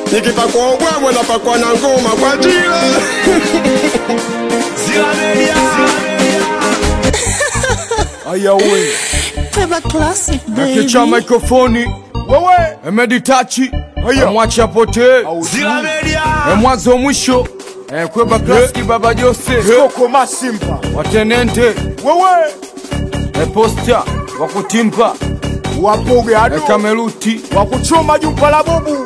Nikipakwa ubwabwa napakwa na ngoma kwa jila. Zila Media. Aya we Kweba classic baby. Nakicha mikrofoni wewe Emeditachi aya mwacha pote Zila Media. mwanzo mwisho Kweba classic baba Jose Koko masimpa watenente wewe posta wakutimpa wapoge ado kameruti wakuchoma jumpa la bubu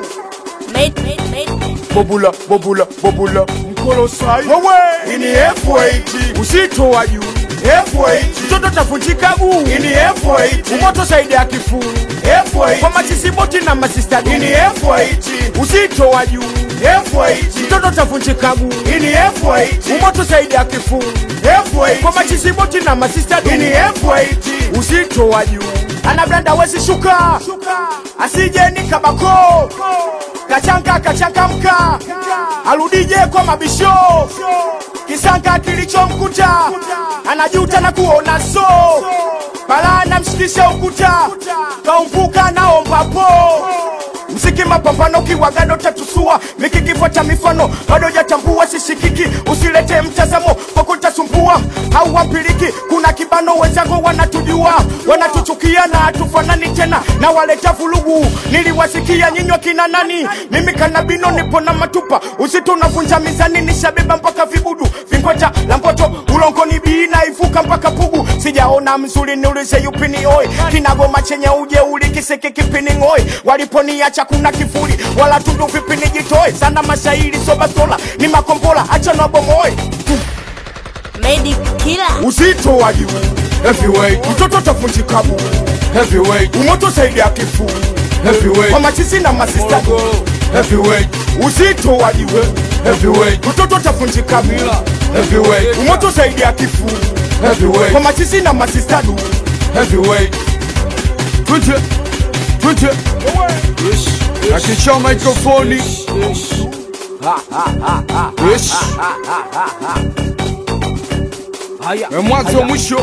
bobula bobula bobula mkolo sai wewe ini F8 usito wa juu F8 mtoto tafunjika guu ini F8 umoto saidi ya kifu F8 kwa machisiboti na masista ini F8 usito wa juu F8 mtoto tafunjika guu ini F8 umoto saidi ya kifu F8 kwa machisiboti na masista ini F8 usito wa juu ana blanda wezi shuka asije ni kabako kachanga mka aludije kwa mabisho kisanga kilichomkuta anajuta na kuona so balana mshikisha ukuta kaumbuka naomba po msiki mapambano kiwagado tatusua mikikifuata mifano bado jatambua sishikiki usilete mtazamo kwa kutasumbua au wampiliki kuna kibano wenzangu wanatujua wanatuchukia na hatufanani tena na waleta vulugu niliwasikia nyinywa kina nani mimi kanabino nipo na matupa usitu unavunja mizani nishabeba mpaka vibudu vingota lampoto ulongoni biina ivuka mpaka pugu sijaona mzuri niulize yupini oi kinagoma chenye uje ulikiseke kipini ngoi waliponiacha kuna kifuri wala tundu vipini jitoe sana mashairi sobasola ni makombola acha na bomoe Made killer. uzito wa juu heavyweight mtoto tafunjika bu heavyweight umoto saidi ya kifu heavyweight kwa machisi na masista heavyweight uzito wa juu heavyweight mtoto tafunjika bu heavyweight umoto saidi ya kifu heavyweight kwa machisi na masista du heavyweight Twitch Nakicha mikrofoni mwanzo mwisho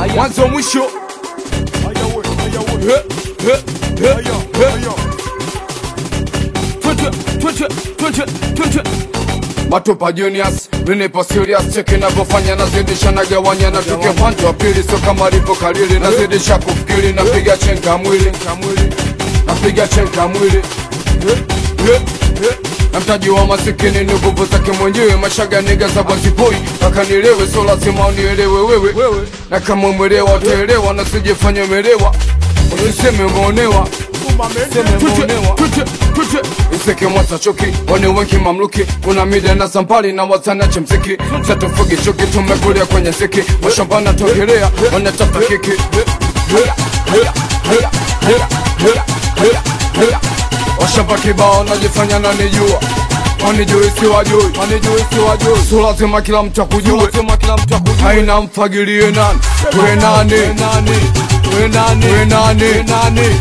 Twitch Matopa Juniors, minipo serious cheki navyofanya nazidisha na gawanya na tuke upande wa pili sio kama lipo kalili nazidisha kufikiri napiga chenga mwili napiga chenga mwili na mtaji wa masikini ni nguvu zake mwenyewe mashaga niga za wazipoi wakanielewe so lazima unielewe wewe na kama umelewa utaelewa na sijifanya umelewa usiseme umeonewa Iseke mwasa choki, wani wenki mamluki Kuna mida na zampali na wazana chemsiki Zatufugi choki, tumekulia kwenye ziki Mashambana togelea, wanatapa kiki Washamba kibao najifanya na nijua Wanijui siwajui So lazima kila mtu akujue Haina mfagilie nani We nani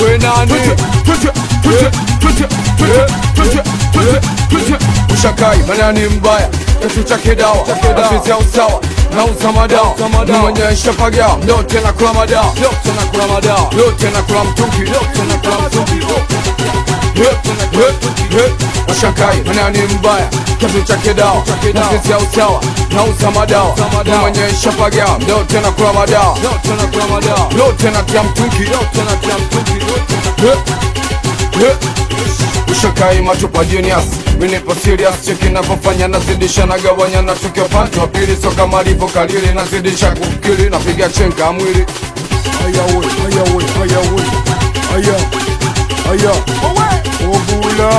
Ushakai manani mbaya Kitu cha kidawa Afisi ya usawa na uzamadawa Mwenye shapagao Leo tena kula madawa Leo tena kula mtungi Ushakai manani mbaya Kitu cha kidawa Afisi ya usawa na uzamadawa Mwenye shapagao Leo tena kula madawa Leo tena kula mtungi Ushakai matupa Juniors minipo serious cheki navyofanya nazidisha na gawanya na tuke upande wa pili so kama lipo kalili nazidisha kufikiri napiga chenga mwili aya obula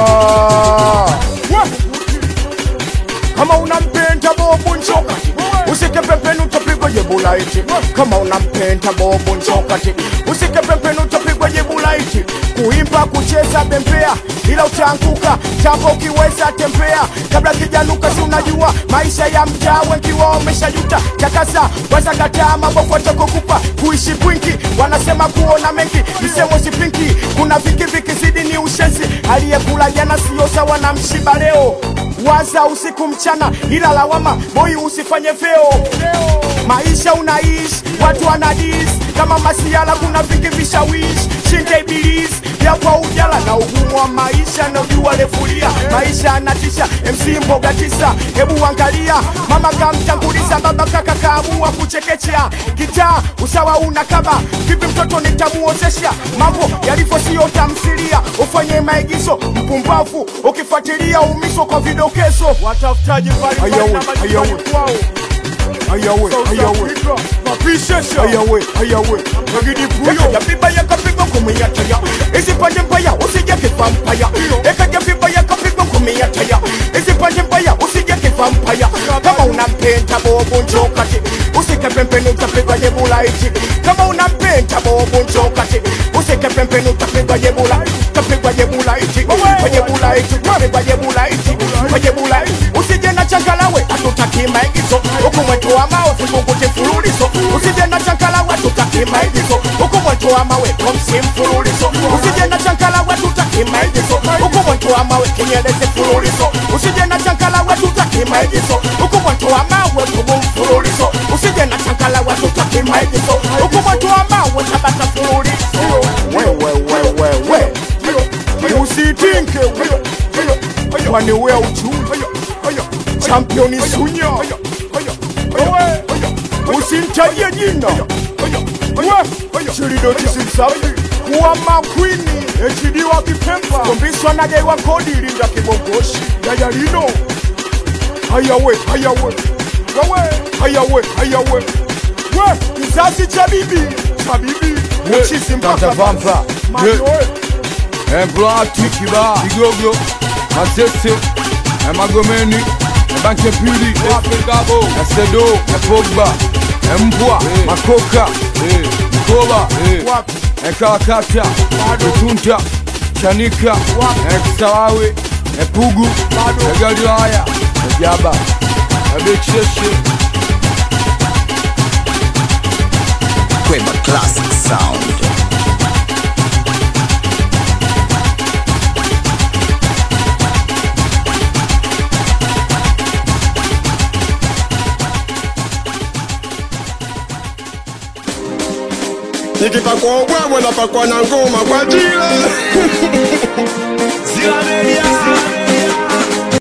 kama unampenda bobu nchoka usike pempeni utapigwa jebula iti kama unampenda bobu nchoka usike pempeni utapigwa jebula iti kuimba kucheza bembea ila utaanguka tambo ukiweza tembea kabla kijanuka si unajua maisha ya mtaa wengi wao wameshajuta takasa wazakataa mabofu watakokupa kuishi kwingi wanasema kuona mengi misemo sipinki kuna viki zidi ni ushenzi aliyekula jana sio sawa na mshiba leo waza usiku mchana ila lawama boy usifanye veo maisha unaishi watu wanadis kama masiala kuna vingi vishawishi shinde ibilisi ya kwa ujala na ugumu wa maisha na ujua lefulia. Maisha anatisha, MC mboga tisa, hebu angalia. Mama kamtanguliza, baba kaka kaamua kuchekechea. Gitaa usawa unakaba, vipi mtoto nitamuozesha? Mambo yalivyo sio tamthilia, ufanye maigizo mpumbavu ukifuatilia umiso kwa vidokezo. Watafutaji mbali na majumbani kwao. Ayawe mapishesha ayawe magidi puyo ya biba ya kapigwa kumiyataya. Isi pande mbaya usije kivampaya. Eka ya biba ya kapigwa kumiyataya. Isi pande mbaya usije kivampaya. Kama unampenda bobo njokati, usike pembeni utapigwa jebula iti. Kama unampenda bobo njokati, usike pembeni utapigwa jebula. Tapigwa jebula iti, jebula iti, tapigwa jebula iti, jebula iti. Usije na changalawe hatutaki maigizo. Huku mwetu wa mawe fungukuti mfululizo. Usije na chankalawe tutaki maigizo. Huku mwetu wa mawe komsi mfululizo. Usije na chankalawe tutaki maigizo. Huku mwetu wa mawe kinyeleze mfululizo. Usije na chankalawe tutaki maigizo. Huku mwetu wa mawe kubu mfululizo. Usije na chankalawe tutaki maigizo. Huku mwetu wa mawe tabata mfululizo. We usitinke kwani wea uchumi championi sunya. Usintajie jina Chirido Chisimsafi kuwa makwini HD wa Kipemba kombiswa na jai wa kodi linda kibongoshi Yaya Lino. Hayawe we kizazi cha bibi Tata Vampa Emblati Kiba Igogyo Masese Magomeni Banke Pili Gabo Sedo Pogba Mbwa Makoka Mkoba Ekakata Tunta Chanika Eksawawe Epugu Egalilaya Ejaba Ebeksheshe Kweba Classic Sound. Nikipakwa ubwabwa napakwa na ngoma kwa jila. Zila Media.